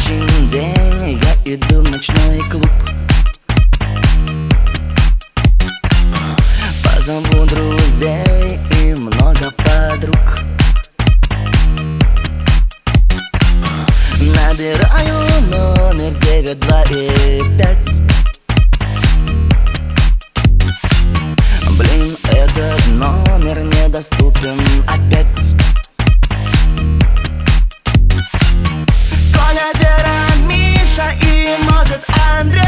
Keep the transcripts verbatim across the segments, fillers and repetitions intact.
рабочий день, я иду в ночной клуб. Позову друзей и много подруг. Набираю номер девять два и пять. Блин, этот номер недоступен опять. Коля, Вера, Миша и, может, Андрей,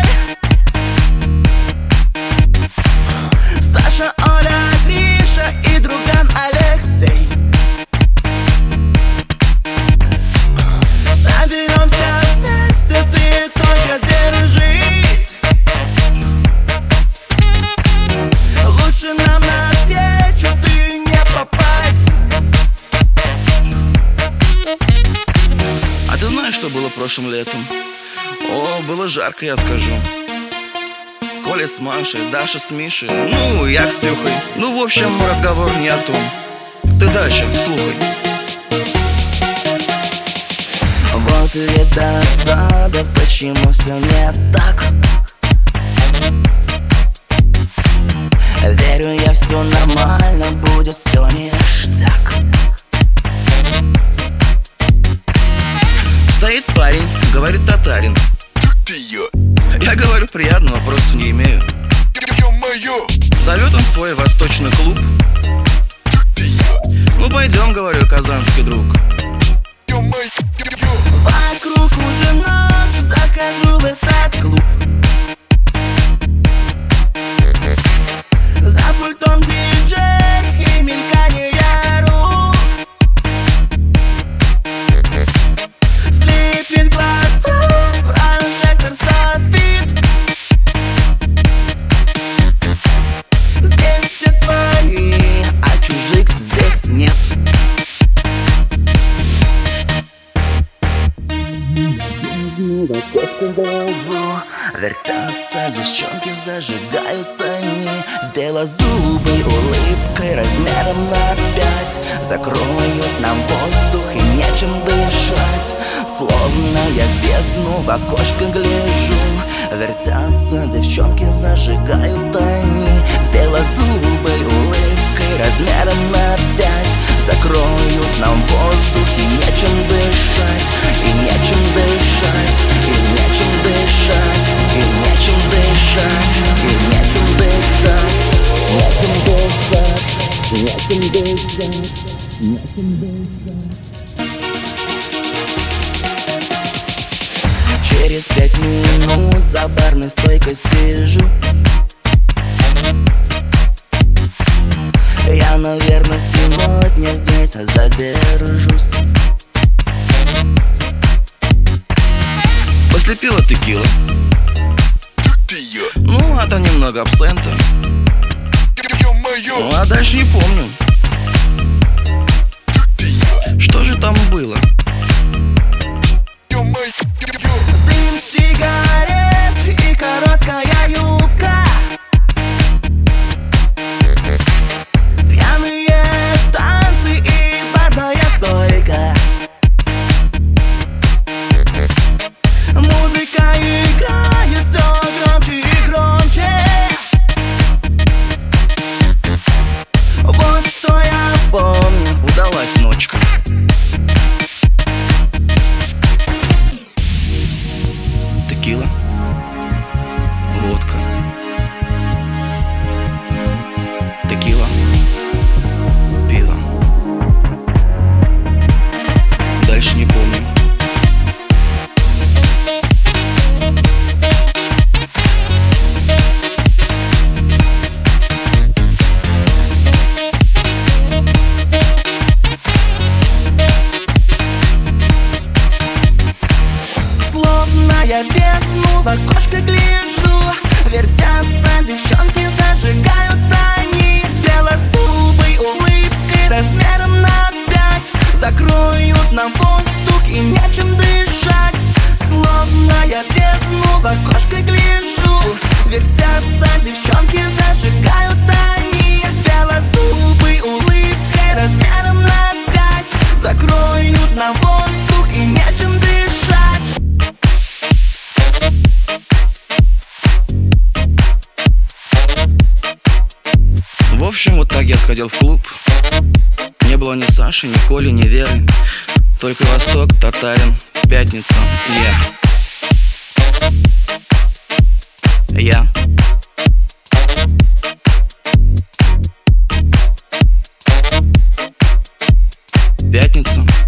Саша, Оля, Гриша и друган Алексей. Соберемся вместе, ты только держись. Лучше нам навстречу ты не попадись. А ты знаешь, что было прошлым летом? О, было жарко, я скажу. Коля с Машей, Даша с Мишей, ну, я с Сюхой. Ну, в общем, разговор не о том. Ты дальше, слухай. Вот и досада, почему все не так. Верю я, все нормально, будет все ништяк. Стоит парень, говорит татарин. Я говорю, приятного просто не имею. Зовет он в свой восточный клуб. Ну пойдем, говорю, казанский друг. Вокруг уже ночь, захожу в этот клуб. За пультом диджей и мелькание рук. Слепит глаза прожектор софит. Здесь все свои, а чужих здесь нет. В окошко гляжу, вертятся девчонки, зажигают они с белозубой улыбкой размером на пять. Закроют нам воздух и нечем дышать. Словно я в бездну в окошко гляжу. Вертятся девчонки, зажигают они с белозубой улыбкой размером на пять. Закроют нам воздух и нечем дышать, и нечем дышать, и нечем дышать, и нечем дышать, и нечем дышать, нечем дышать, нечем дышать. Через пять минут за барной стойкой сижу. Я, наверное, сегодня здесь задержусь. После пива текила. Ну, а там немного абсента. Ну, а дальше не помню. Что же там было? Дым сигарет и короткая юбка. Пьяные танцы и барная стойка. Музыка играет все громче и громче. Вот что я помню. Удалась ночка. Текила, водка, текила, пиво. Дальше не помню. Словно я в бездну в окошко гляжу. Вертятся девчонки, зажигают они с белозубой улыбкой размером на пять. Закроют нам воздух и нечем дышать. Словно я в бездну в окошко гляжу. Вертятся девчонки, зажигают они с белозубой улыбкой размером на пять. Закроют нам воздух и нечем дышать. четверг я сходил в клуб. Не было ни Саши, ни Коли, ни Веры. Только Восток, Татарин, пятница, я Я Пятница.